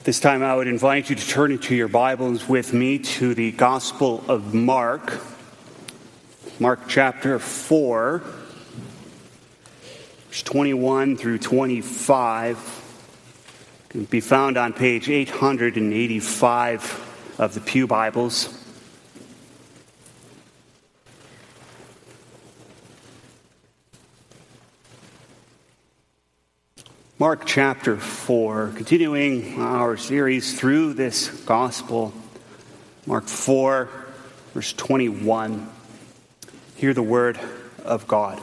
This time I would invite you to turn into your Bibles with me to the Gospel of Mark. Mark chapter 4, verse 21 through 25. Can be found on page 885 of the Pew Bibles. Mark chapter 4, continuing our series through this gospel. Mark 4, verse 21. Hear the word of God.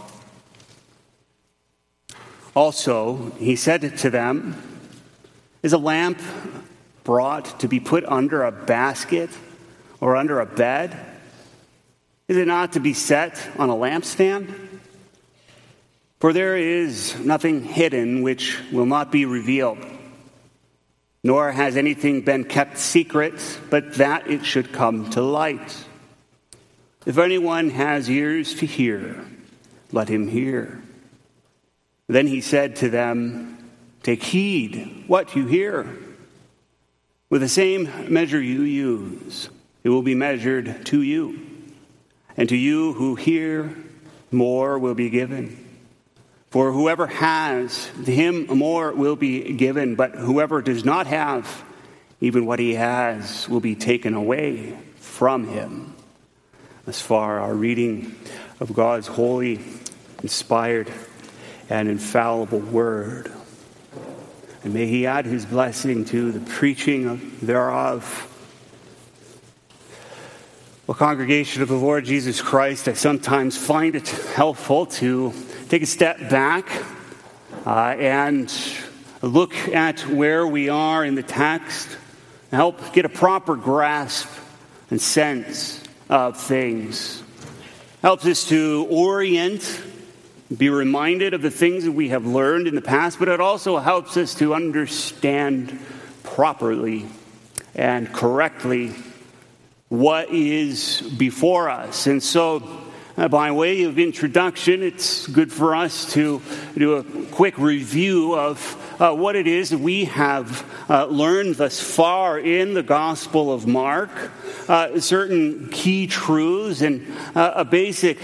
Also, he said to them, "Is a lamp brought to be put under a basket or under a bed? Is it not to be set on a lampstand? For there is nothing hidden which will not be revealed, nor has anything been kept secret, but that it should come to light. If anyone has ears to hear, let him hear." Then he said to them, "Take heed what you hear. With the same measure you use, it will be measured to you. And to you who hear, more will be given. For whoever has, to him more will be given, but whoever does not have, even what he has will be taken away from him." Thus far, our reading of God's holy, inspired, and infallible word. And may he add his blessing to the preaching thereof. Well, congregation of the Lord Jesus Christ, I sometimes find it helpful to take a step back and look at where we are in the text and help get a proper grasp and sense of things. Helps us to orient, be reminded of the things that we have learned in the past, but it also helps us to understand properly and correctly what is before us. And so, by way of introduction, it's good for us to do a quick review of what it is that we have learned thus far in the Gospel of Mark, certain key truths, and a basic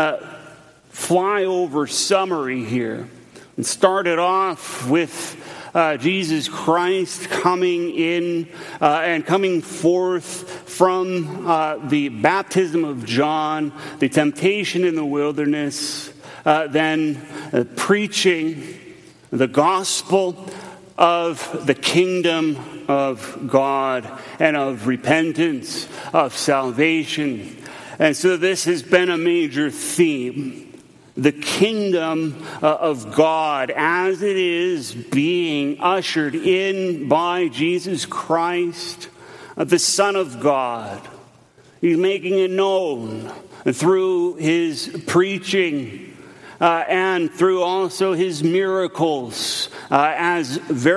flyover summary here. And started off with Jesus Christ coming in and coming forth from the baptism of John, the temptation in the wilderness, then preaching the gospel of the kingdom of God and of repentance, of salvation. And so this has been a major theme. The kingdom of God as it is being ushered in by Jesus Christ, the Son of God. He's making it known through his preaching and through also his miracles as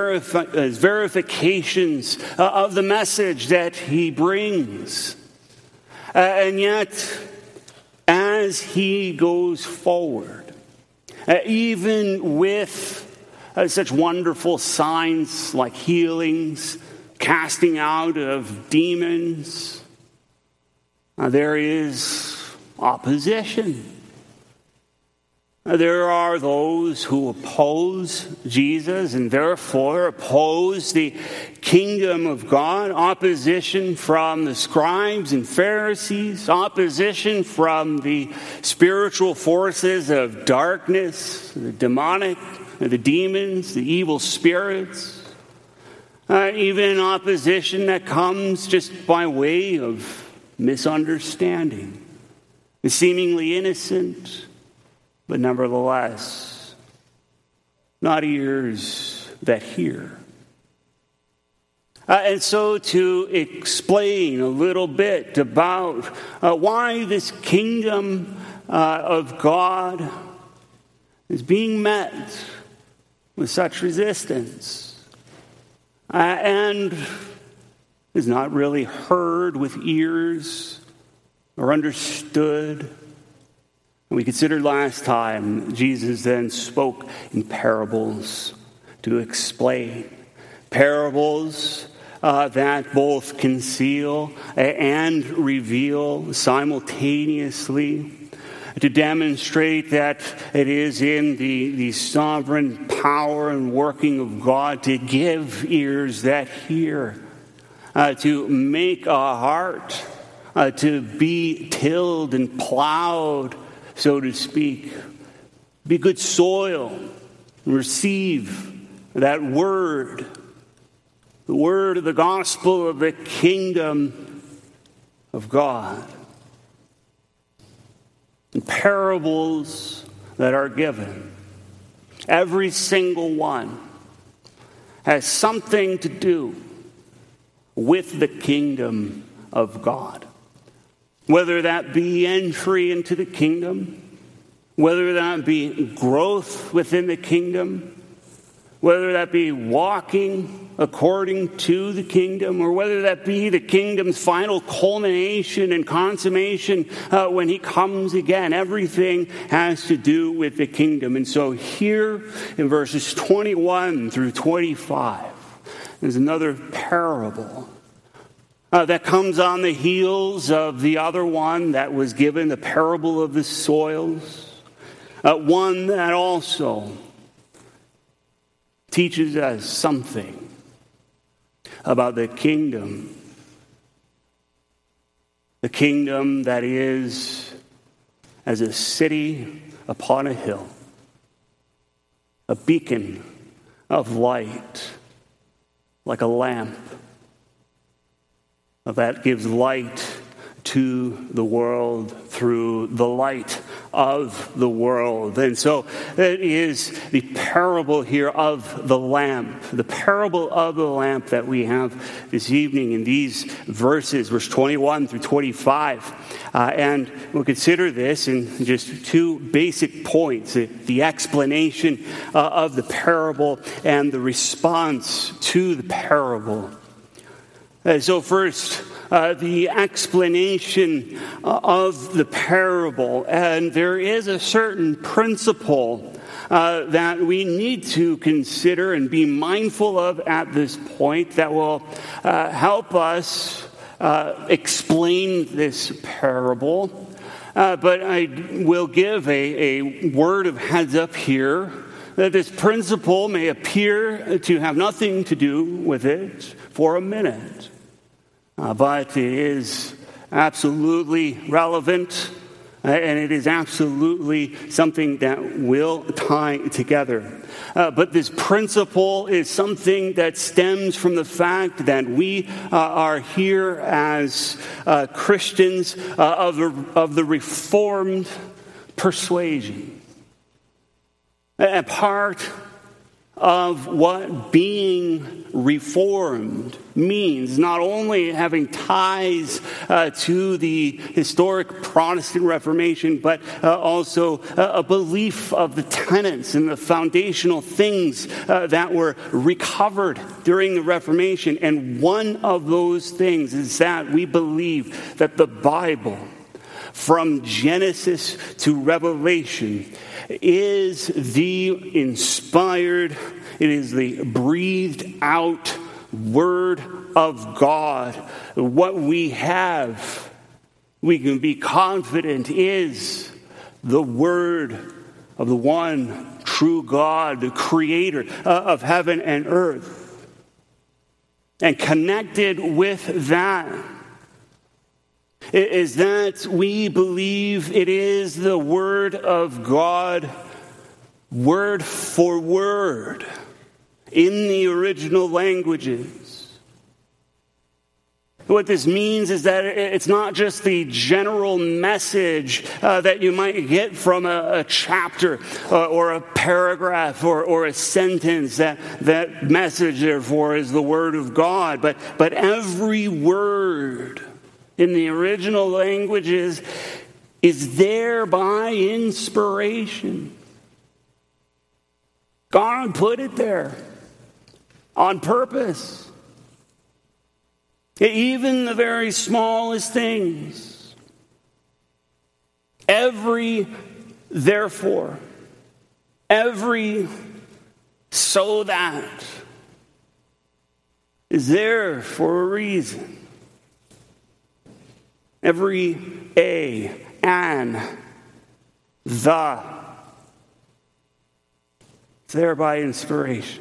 verifications of the message that he brings. And yet, as he goes forward, even with such wonderful signs like healings, casting out of demons, there is opposition. There are those who oppose Jesus and therefore oppose the kingdom of God. Opposition from the scribes and Pharisees. Opposition from the spiritual forces of darkness, the demonic, the demons, the evil spirits. Even opposition that comes just by way of misunderstanding. Seemingly innocent, but nevertheless, not ears that hear. And so to explain a little bit about why this kingdom of God is being met with such resistance and is not really heard with ears or understood. We considered last time, Jesus then spoke in parables to explain. Parables that both conceal and reveal simultaneously, to demonstrate that it is in the sovereign power and working of God to give ears that hear, to make a heart to be tilled and plowed, so to speak. Be good soil, receive that word, the word of the gospel of the kingdom of God. And parables that are given, every single one has something to do with the kingdom of God. Whether that be entry into the kingdom, whether that be growth within the kingdom, whether that be walking according to the kingdom, or whether that be the kingdom's final culmination and consummation when he comes again. Everything has to do with the kingdom. And so here in verses 21 through 25, there's another parable that comes on the heels of the other one that was given, the parable of the soils. One that also teaches us something about the kingdom that is as a city upon a hill, a beacon of light, like a lamp that gives light to the world through the light of the world. And so it is the parable here of the lamp, the parable of the lamp that we have this evening in these verses, verse 21 through 25. And we'll consider this in just two basic points, the explanation of the parable and the response to the parable. So first, the explanation of the parable. And there is a certain principle that we need to consider and be mindful of at this point that will help us explain this parable. But I will give a word of heads up here that this principle may appear to have nothing to do with it for a minute. But it is absolutely relevant, and it is absolutely something that will tie together. But this principle is something that stems from the fact that we are here as Christians of the Reformed persuasion. A part of what being reformed means, not only having ties to the historic Protestant Reformation, but also a belief of the tenets and the foundational things that were recovered during the Reformation. And one of those things is that we believe that the Bible, from Genesis to Revelation, is the inspired, it is the breathed out Word of God. What we have, we can be confident, is the Word of the one true God, the Creator of heaven and earth. And connected with that is that we believe it is the Word of God, word for word, in the original languages. What this means is that it's not just the general message that you might get from a chapter or a paragraph or a sentence. That message, therefore, is the Word of God. But every word in the original languages is there by inspiration. God put it there on purpose. Even the very smallest things. Every therefore, every so that. is there for a reason. Every a, an, the, it's there by inspiration.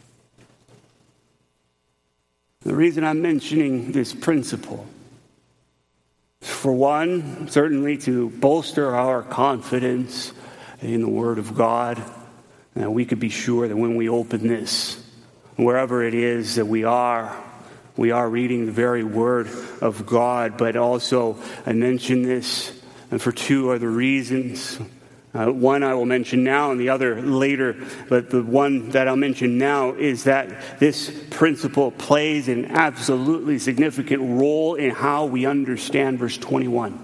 The reason I'm mentioning this principle is, for one, certainly to bolster our confidence in the Word of God. And we could be sure that when we open this, wherever it is that we are reading the very Word of God. But also, I mention this for two other reasons. One I will mention now and the other later, but the one that I'll mention now is that this principle plays an absolutely significant role in how we understand verse 21.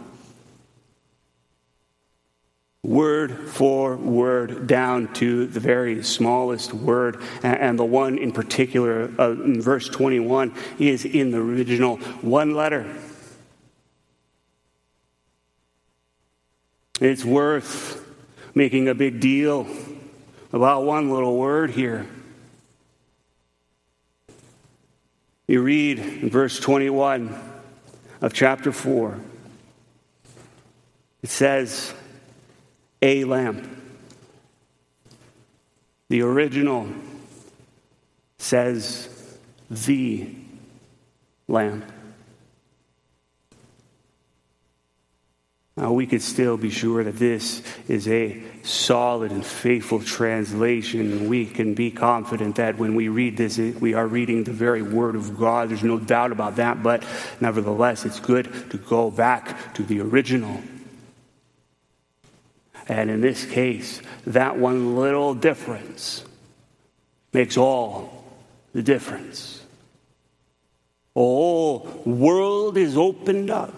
Word for word, down to the very smallest word. And the one in particular in verse 21 is in the original one letter. It's worth making a big deal about one little word here. You read in verse 21 of chapter 4. It says, a lamp. The original says the lamp. Now, we could still be sure that this is a solid and faithful translation. We can be confident that when we read this, we are reading the very Word of God. There's no doubt about that. But nevertheless, it's good to go back to the original. And in this case, that one little difference makes all the difference. The whole world is opened up.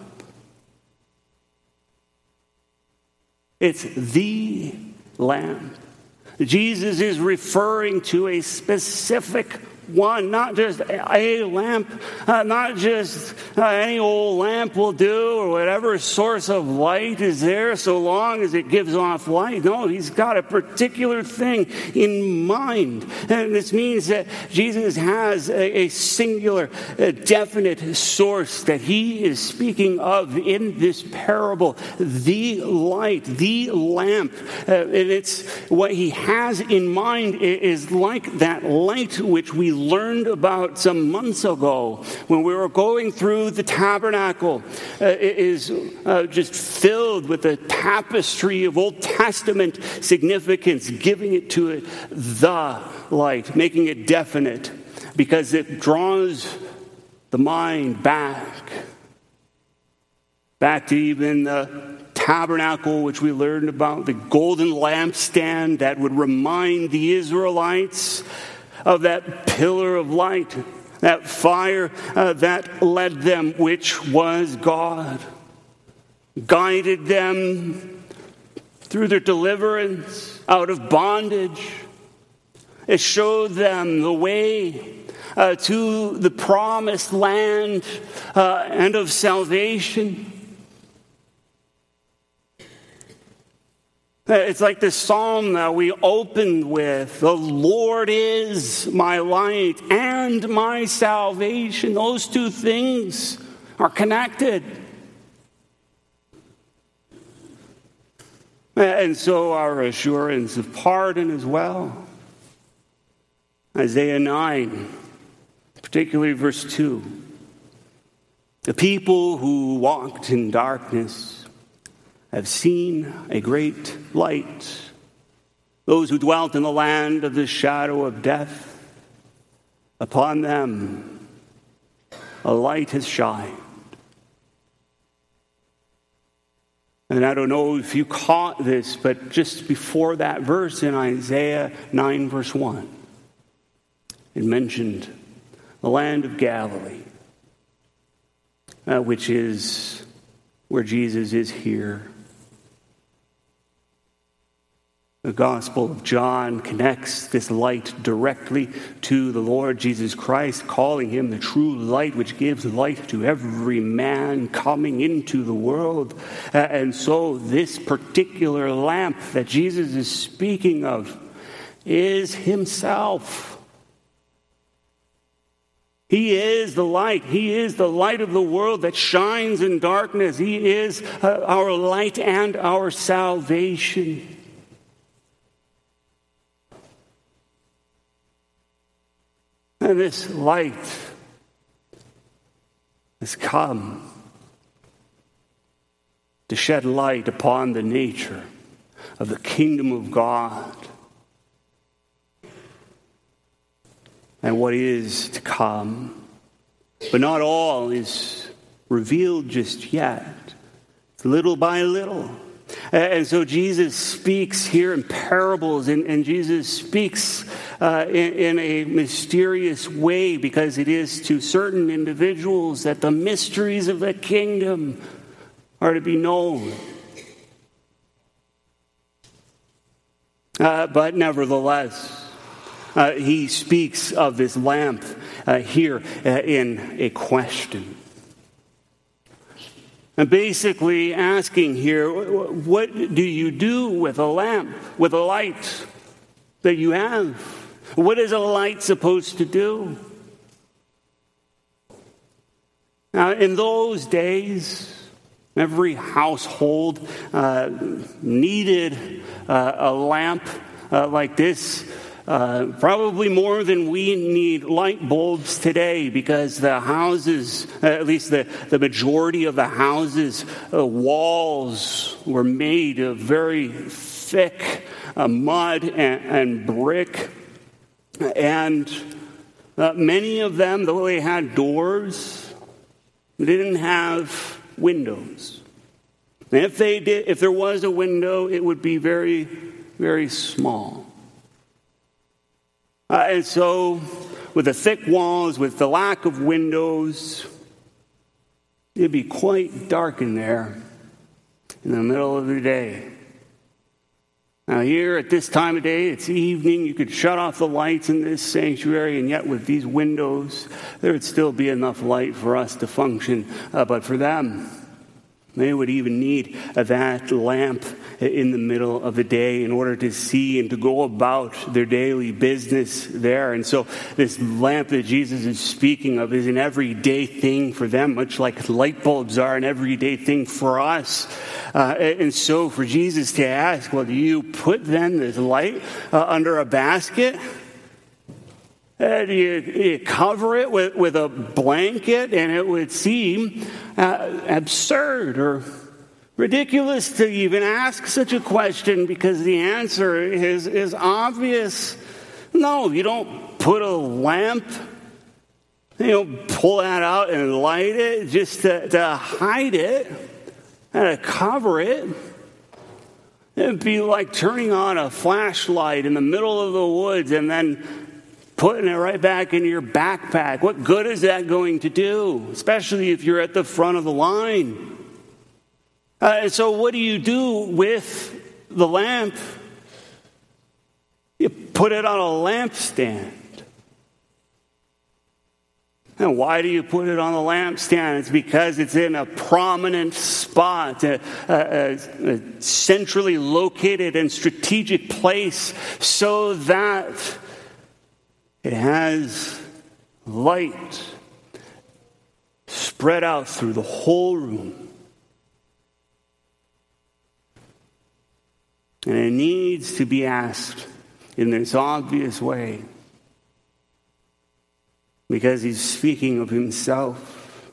It's the Lamb. Jesus is referring to a specific one, not just a lamp, not just any old lamp will do, or whatever source of light is there so long as it gives off light. No, he's got a particular thing in mind. And this means that Jesus has a singular, definite source that he is speaking of in this parable. The light, the lamp. And it's what he has in mind is like that light which we learned about some months ago when we were going through the tabernacle. It is just filled with a tapestry of Old Testament significance, giving it to it the light, making it definite, because it draws the mind back to even the tabernacle, which we learned about, the golden lampstand that would remind the Israelites of that pillar of light, that fire that led them, which was God, guided them through their deliverance out of bondage. It showed them the way to the promised land and of salvation. It's like the psalm that we opened with. The Lord is my light and my salvation. Those two things are connected. And so our assurance of pardon as well. Isaiah 9, particularly verse 2. The people who walked in darkness have seen a great light. Those who dwelt in the land of the shadow of death, upon them a light has shined. And I don't know if you caught this, but just before that verse in Isaiah 9 verse 1, it mentioned the land of Galilee, which is where Jesus is here. The Gospel of John connects this light directly to the Lord Jesus Christ, calling him the true light, which gives light to every man coming into the world. And so this particular lamp that Jesus is speaking of is himself. He is the light. He is the light of the world that shines in darkness. He is our light and our salvation. And this light has come to shed light upon the nature of the kingdom of God and what is to come. But not all is revealed just yet. It's little by little. And so Jesus speaks here in parables, and Jesus speaks in a mysterious way, because it is to certain individuals that the mysteries of the kingdom are to be known. But nevertheless, he speaks of this lamp here in a question. And basically asking here, what do you do with a lamp, with a light that you have? What is a light supposed to do? Now, in those days, every household needed a lamp like this. Probably more than we need light bulbs today, because the houses, at least the majority of the houses, walls were made of very thick mud and brick. And many of them, though they had doors, they didn't have windows. And if they did, if there was a window, it would be very, very small. And so, with the thick walls, with the lack of windows, it'd be quite dark in there in the middle of the day. Now here at this time of day, it's evening, you could shut off the lights in this sanctuary, and yet with these windows, there would still be enough light for us to function. But for them, they would even need that lamp in the middle of the day in order to see and to go about their daily business there. And so this lamp that Jesus is speaking of is an everyday thing for them, much like light bulbs are an everyday thing for us. And so for Jesus to ask, well, do you put then this light under a basket? Do you cover it with a blanket? And it would seem absurd or ridiculous to even ask such a question, because the answer is obvious. No, you don't put a lamp, you don't pull that out and light it just to hide it and to cover it. It'd be like turning on a flashlight in the middle of the woods and then putting it right back in your backpack. What good is that going to do? Especially if you're at the front of the line. So what do you do with the lamp? You put it on a lampstand. And why do you put it on a lampstand? It's because it's in a prominent spot, a centrally located and strategic place, so that it has light spread out through the whole room. And it needs to be asked in this obvious way, because he's speaking of himself.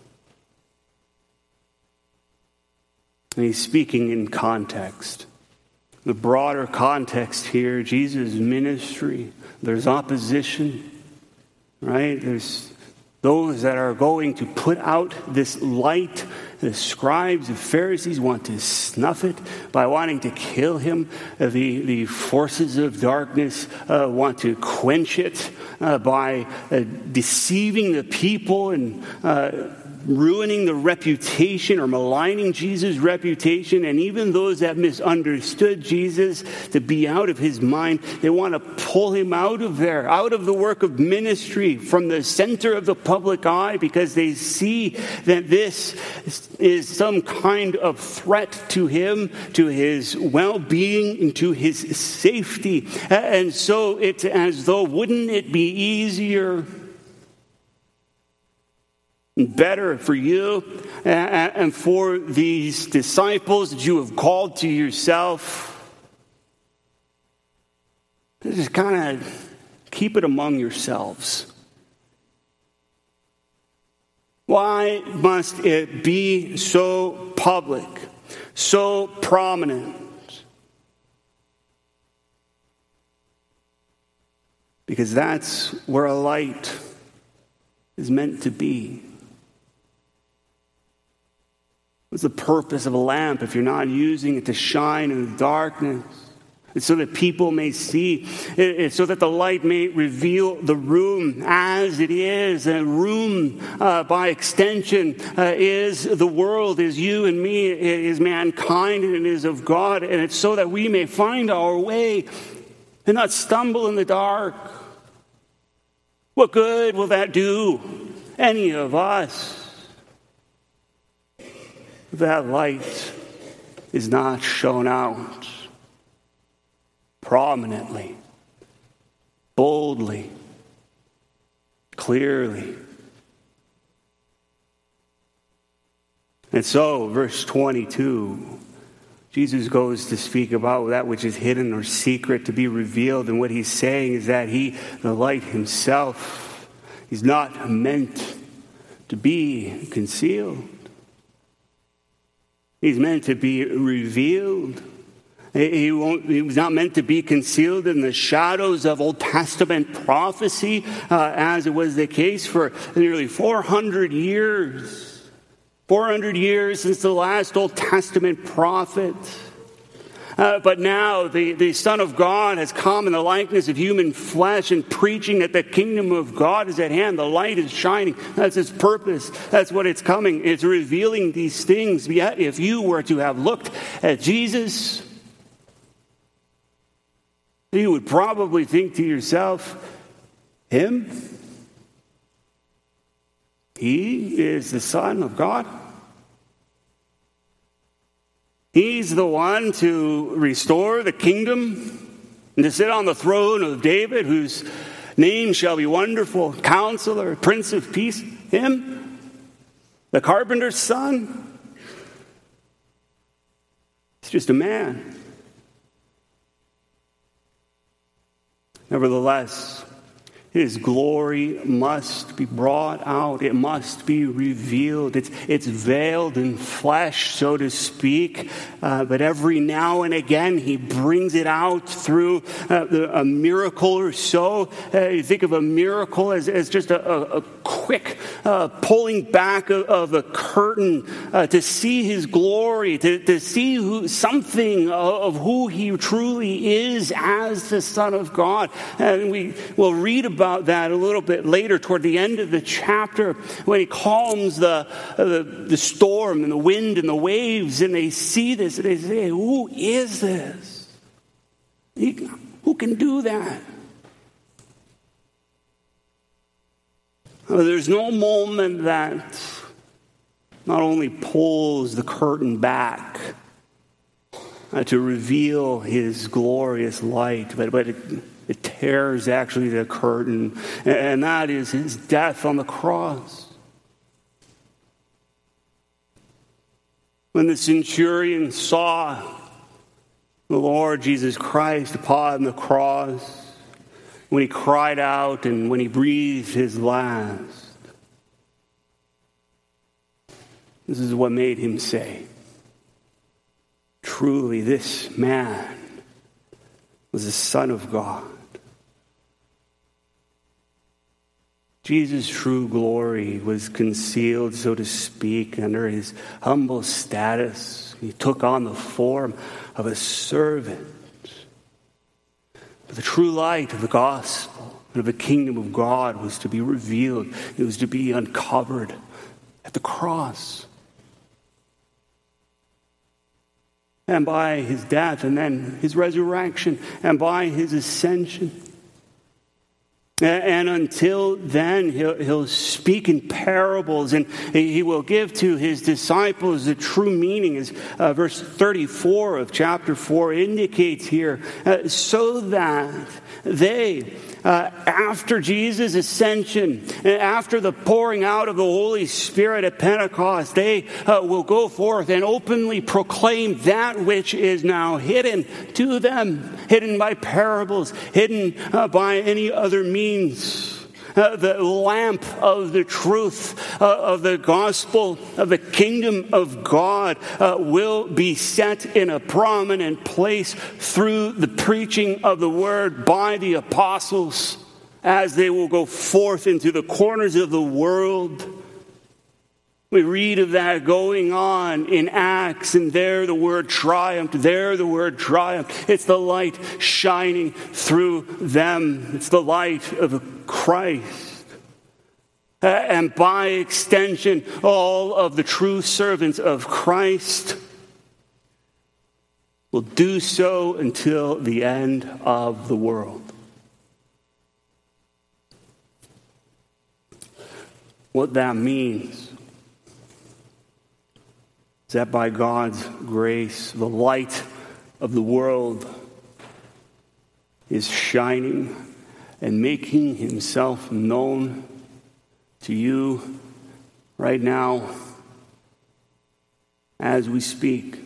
And he's speaking in context. The broader context here, Jesus' ministry. There's opposition, right? There's those that are going to put out this light. The scribes, the Pharisees want to snuff it by wanting to kill him. The forces of darkness want to quench it by deceiving the people and ruining the reputation or maligning Jesus' reputation. And even those that misunderstood Jesus to be out of his mind, they want to pull him out of there, out of the work of ministry, from the center of the public eye, because they see that this is some kind of threat to him, to his well-being, and to his safety. And so it's as though, wouldn't it be easier better for you and for these disciples that you have called to yourself. Just kind of keep it among yourselves. Why must it be so public, so prominent? Because that's where a light is meant to be. What's the purpose of a lamp if you're not using it to shine in the darkness? It's so that people may see. It's so that the light may reveal the room as it is. A room, by extension, is the world, is you and me, is mankind, and it is of God. And it's so that we may find our way and not stumble in the dark. What good will that do any of us if that light is not shown out prominently, boldly, clearly? And so, verse 22, Jesus goes to speak about that which is hidden or secret to be revealed. And what he's saying is that he, the light himself, is not meant to be concealed. He's meant to be revealed. He was not meant to be concealed in the shadows of Old Testament prophecy, as it was the case for nearly 400 years. 400 years since the last Old Testament prophet. But now the Son of God has come in the likeness of human flesh and preaching that the kingdom of God is at hand. The light is shining. That's its purpose. That's what it's coming. It's revealing these things. Yet if you were to have looked at Jesus, you would probably think to yourself, him? He is the Son of God. He's the one to restore the kingdom and to sit on the throne of David, whose name shall be Wonderful, Counselor, Prince of Peace. Him? The carpenter's son? He's just a man. Nevertheless, his glory must be brought out. It must be revealed. It's veiled in flesh, so to speak. But every now and again, he brings it out through a miracle or so. You think of a miracle as just a quick pulling back of a curtain to see his glory, to see something of who he truly is as the Son of God. And we will read about that a little bit later toward the end of the chapter when he calms the storm and the wind and the waves, and they see this and they say, who is this? Who can do that? There's no moment that not only pulls the curtain back to reveal his glorious light, but it tears actually the curtain, and that is his death on the cross. When the centurion saw the Lord Jesus Christ upon the cross, when he cried out and when he breathed his last, this is what made him say, truly this man was the Son of God. Jesus' true glory was concealed, so to speak, under his humble status. He took on the form of a servant. But the true light of the gospel and of the kingdom of God was to be revealed. It was to be uncovered at the cross. And by his death, and then his resurrection, and by his ascension. And until then, he'll speak in parables, and he will give to his disciples the true meaning, as verse 34 of chapter 4 indicates here, so that they after Jesus' ascension, after the pouring out of the Holy Spirit at Pentecost, they will go forth and openly proclaim that which is now hidden to them, hidden by parables, hidden by any other means. The lamp of the truth of the gospel of the kingdom of God will be set in a prominent place through the preaching of the word by the apostles as they will go forth into the corners of the world. We read of that going on in Acts, and there the word triumphed. It's the light shining through them. It's the light of Christ. And by extension, all of the true servants of Christ will do so until the end of the world. What that means is that by God's grace, the light of the world is shining and making himself known to you right now as we speak.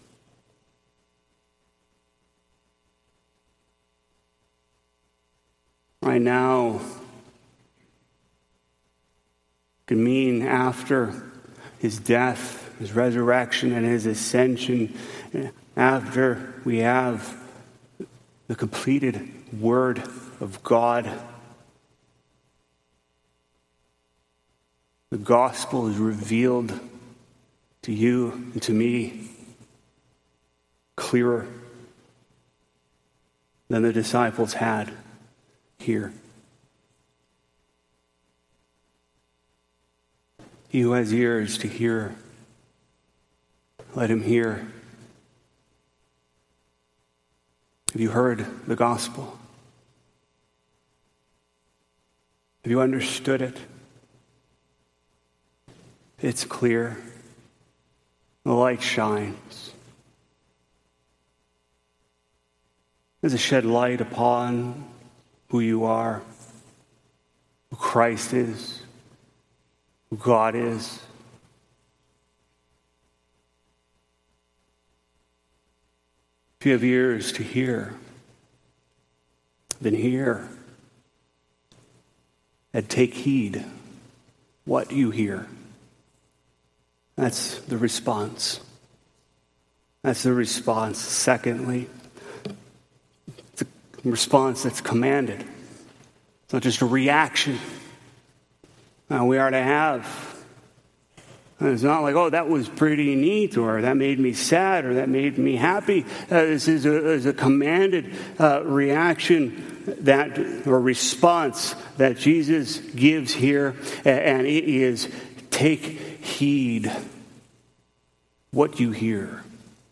Right now can mean after his death, his resurrection, and his ascension, after we have the completed Word of God. The gospel is revealed to you and to me clearer than the disciples had here. He who has ears to hear, let him hear. Have you heard the gospel? Have you understood it? It's clear. The light shines. Does it shed light upon who you are, who Christ is, who God is? If you have ears to hear, then hear. And take heed what you hear. That's the response. Secondly, it's a response that's commanded. It's not just a reaction. We are to have. It's not like, oh, that was pretty neat, or that made me sad, or that made me happy. This is a commanded reaction or response that Jesus gives here, and it is take heed what you hear.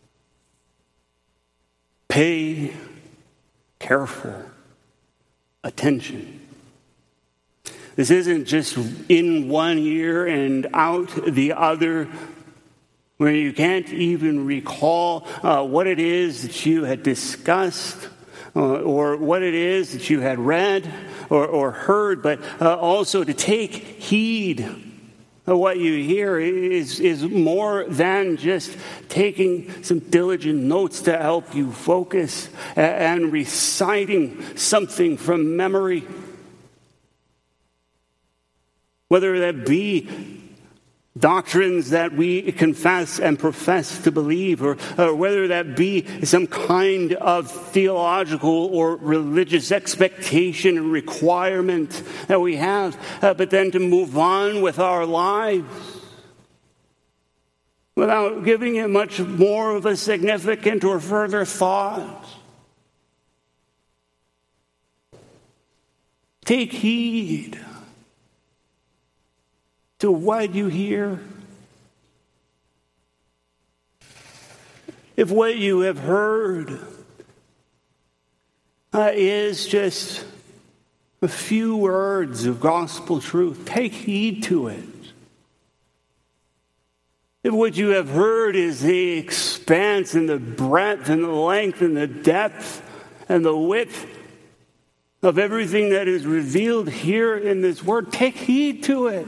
Pay careful attention. This isn't just in one ear and out the other, where you can't even recall what it is that you had discussed or what it is that you had read or heard, but also to take heed of what you hear is more than just taking some diligent notes to help you focus and reciting something from memory. Whether that be doctrines that we confess and profess to believe, or whether that be some kind of theological or religious expectation and requirement that we have, but then to move on with our lives without giving it much more of a significant or further thought. Take heed to what you hear. If what you have heard is just a few words of gospel truth, take heed to it. If what you have heard is the expanse and the breadth and the length and the depth and the width of everything that is revealed here in this word. Take heed to it.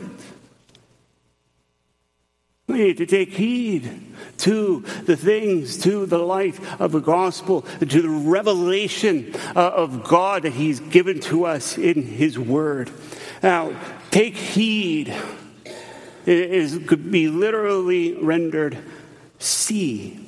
We need to take heed to the things, to the light of the gospel, to the revelation of God that he's given to us in his word. Now, take heed could be literally rendered see.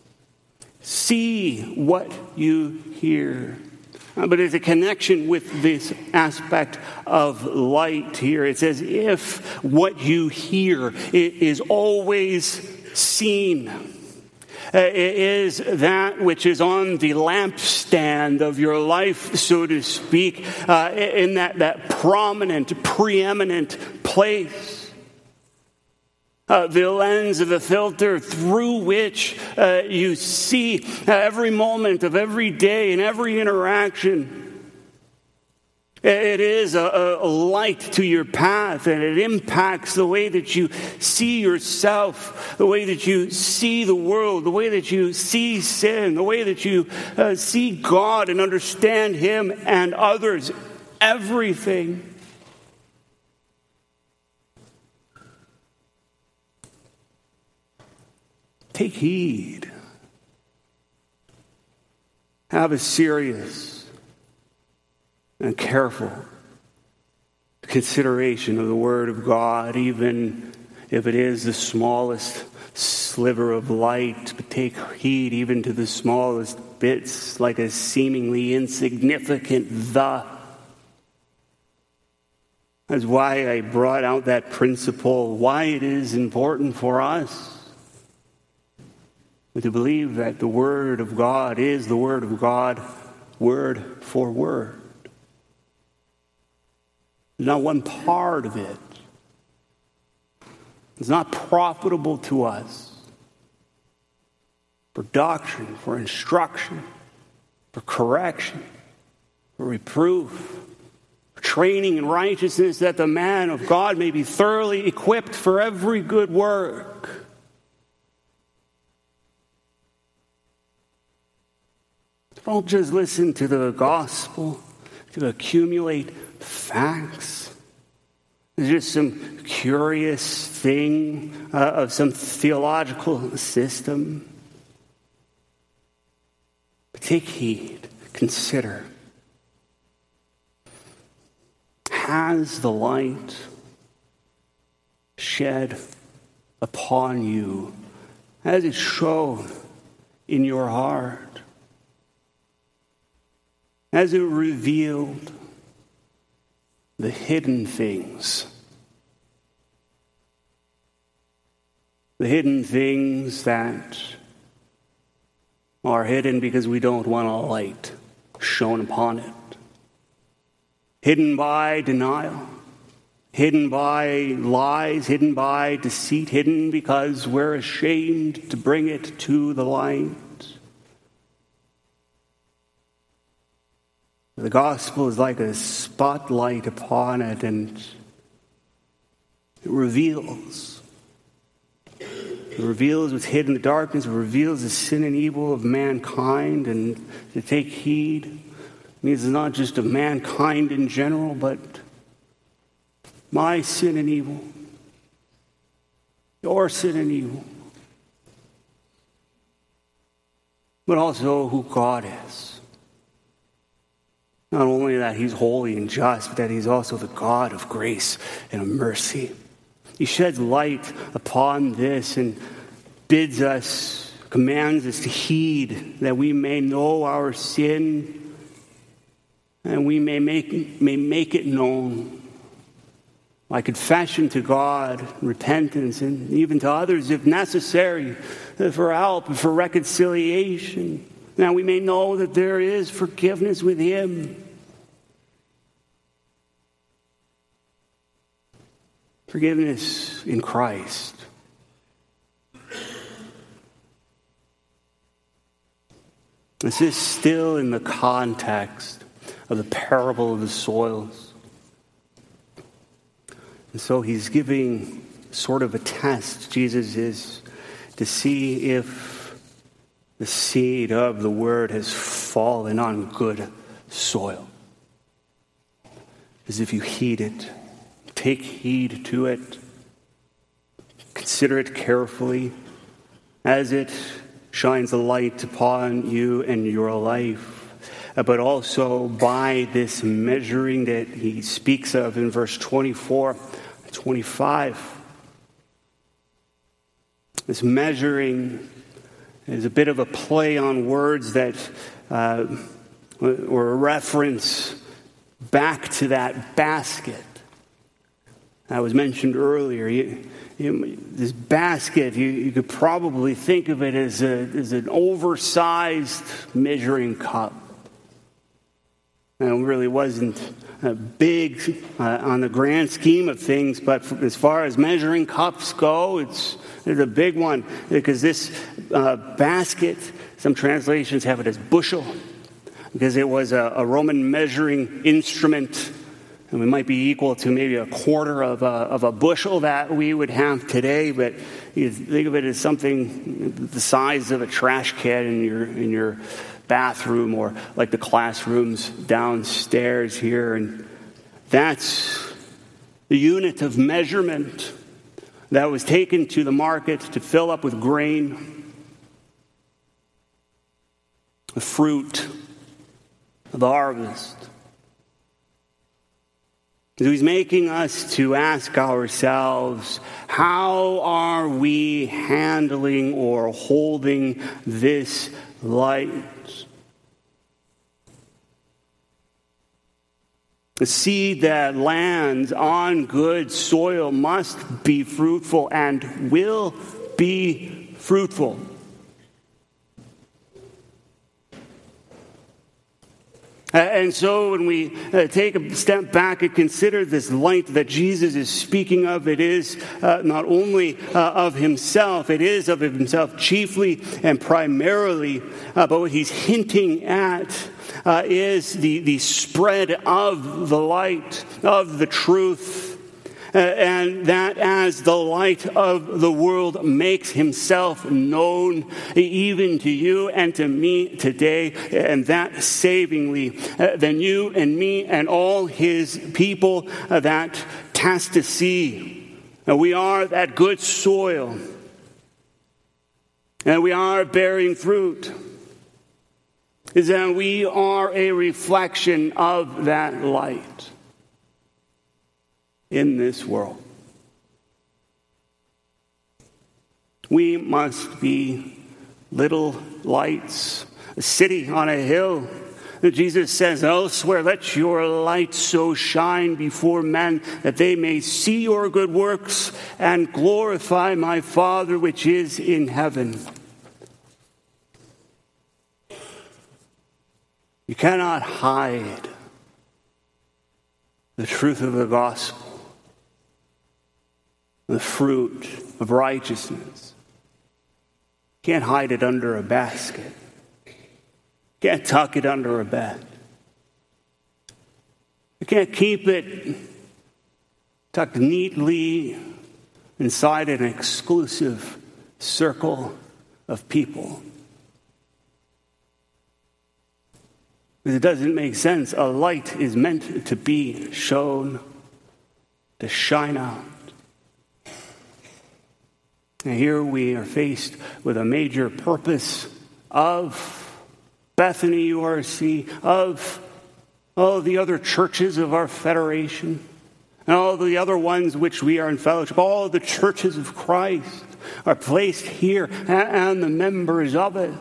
See what you hear. But there's a connection with this aspect of light here. It's as if what you hear is always seen. It is that which is on the lampstand of your life, so to speak, in that prominent, preeminent place. The lens of the filter through which you see every moment of every day and every interaction. It is a light to your path, and it impacts the way that you see yourself, the way that you see the world, the way that you see sin, the way that you see God and understand him and others, everything. Take heed. Have a serious and careful consideration of the Word of God, even if it is the smallest sliver of light. But take heed even to the smallest bits, like a seemingly insignificant "the." That's why I brought out that principle, why it is important for us to believe that the Word of God is the Word of God, word for word. There's not one part of it. It's not profitable to us for doctrine, for instruction, for correction, for reproof, for training in righteousness, that the man of God may be thoroughly equipped for every good work. Don't just listen to the gospel to accumulate facts. It's just some curious thing of some theological system. But take heed, consider. Has the light shed upon you? Has it shone in your heart? Has it revealed the hidden things? The hidden things that are hidden because we don't want a light shone upon it. Hidden by denial, hidden by lies, hidden by deceit, hidden because we're ashamed to bring it to the light. The gospel is like a spotlight upon it, and it reveals. It reveals what's hidden in the darkness. It reveals the sin and evil of mankind. And to take heed means it's not just of mankind in general, but my sin and evil, your sin and evil, but also who God is. Not only that he's holy and just, but that he's also the God of grace and of mercy. He sheds light upon this and bids us, commands us to heed, that we may know our sin and we may make it known by confession to God, repentance, and even to others if necessary, for help and for reconciliation. Now we may know that there is forgiveness with him. Forgiveness in Christ. This is still in the context of the parable of the soils. And so he's giving sort of a test, Jesus is, to see if the seed of the word has fallen on good soil. is if you heed it. Take heed to it. Consider it carefully as it shines a light upon you and your life. But also by this measuring that he speaks of in verse 24, 25. This measuring is a bit of a play on words that or a reference back to that basket that was mentioned earlier. This basket, you could probably think of it as an oversized measuring cup. And it really wasn't big on the grand scheme of things, but as far as measuring cups go, it's a big one. Because this basket, some translations have it as bushel, because it was a Roman measuring instrument, and it might be equal to maybe a quarter of a bushel that we would have today. But you think of it as something the size of a trash can in your bathroom, or like the classrooms downstairs here. And that's the unit of measurement that was taken to the market to fill up with grain, the fruit of the harvest. So he's making us to ask ourselves, how are we handling or holding this light? The seed that lands on good soil must be fruitful and will be fruitful. And so when we take a step back and consider this light that Jesus is speaking of, it is not only of himself, it is of himself chiefly and primarily, but what he's hinting at is the spread of the light, of the truth, and that as the light of the world makes himself known even to you and to me today, and that savingly, then you and me and all his people that task to see. We are that good soil, and we are bearing fruit, is that we are a reflection of that light in this world. We must be little lights, a city on a hill. Jesus says elsewhere, let your light so shine before men that they may see your good works and glorify my Father which is in heaven. You cannot hide the truth of the gospel, the fruit of righteousness. You can't hide it under a basket. You can't tuck it under a bed. You can't keep it tucked neatly inside an exclusive circle of people. Because it doesn't make sense. A light is meant to be shown, to shine out. And here we are faced with a major purpose of Bethany URC, of all the other churches of our federation, and all the other ones which we are in fellowship. All the churches of Christ are placed here, and the members of it.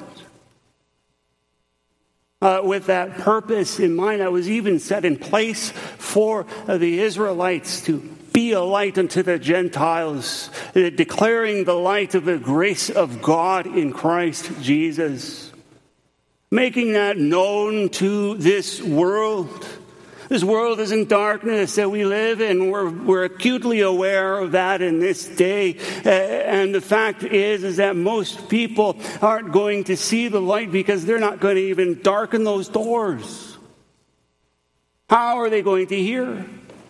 With that purpose in mind, that was even set in place for the Israelites to be a light unto the Gentiles, declaring the light of the grace of God in Christ Jesus, making that known to this world. This world is in darkness that we live in. We're acutely aware of that in this day. And the fact is that most people aren't going to see the light because they're not going to even darken those doors. How are they going to hear?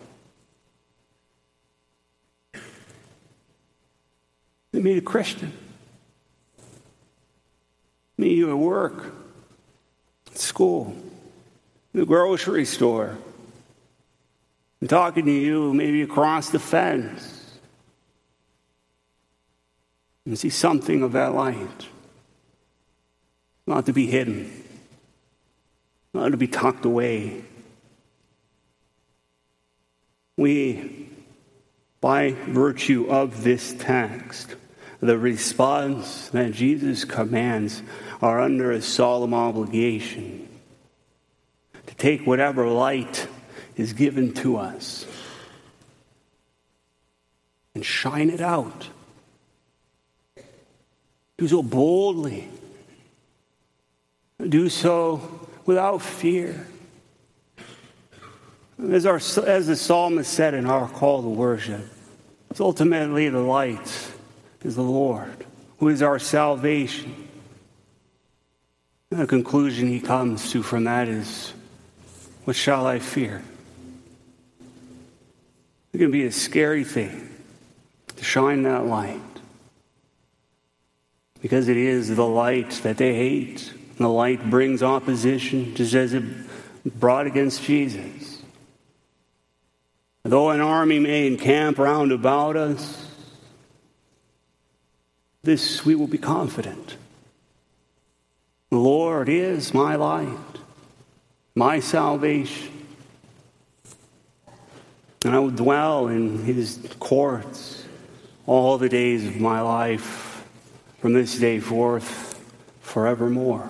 They meet a Christian. Meet you at work, at school, the grocery store. I'm talking to you maybe across the fence. And see something of that light. Not to be hidden. Not to be tucked away. We, by virtue of this text, the response that Jesus commands, are under a solemn obligation to take whatever light is given to us and shine it out. Do so boldly. Do so without fear. As the psalmist said in our call to worship, it's ultimately the light is the Lord, who is our salvation. And the conclusion he comes to from that is, what shall I fear? It can be a scary thing to shine that light, because it is the light that they hate. And the light brings opposition, just as it brought against Jesus. Though an army may encamp round about us, this we will be confident. The Lord is my light, my salvation. And I will dwell in his courts all the days of my life, from this day forth, forevermore.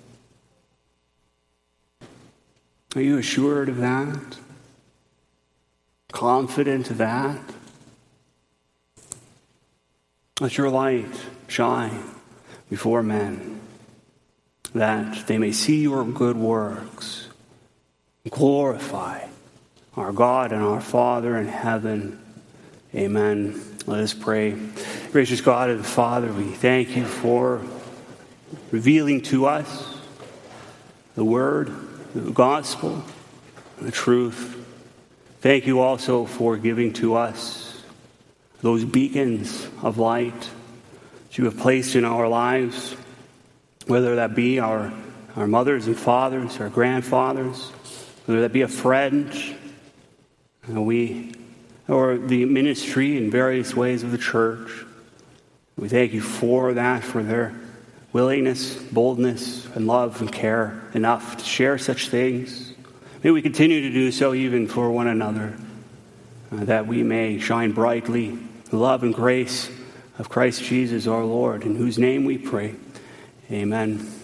Are you assured of that? Confident of that? Let your light shine before men, that they may see your good works and glorify our God and our Father in heaven. Amen. Let us pray. Gracious God and Father, we thank you for revealing to us the Word, the Gospel, and the truth. Thank you also for giving to us those beacons of light that you have placed in our lives, whether that be our mothers and fathers, our grandfathers, whether that be a friend, or the ministry in various ways of the church. We thank you for that, for their willingness, boldness, and love and care enough to share such things. May we continue to do so even for one another, that we may shine brightly the love and grace of Christ Jesus our Lord, in whose name we pray. Amen.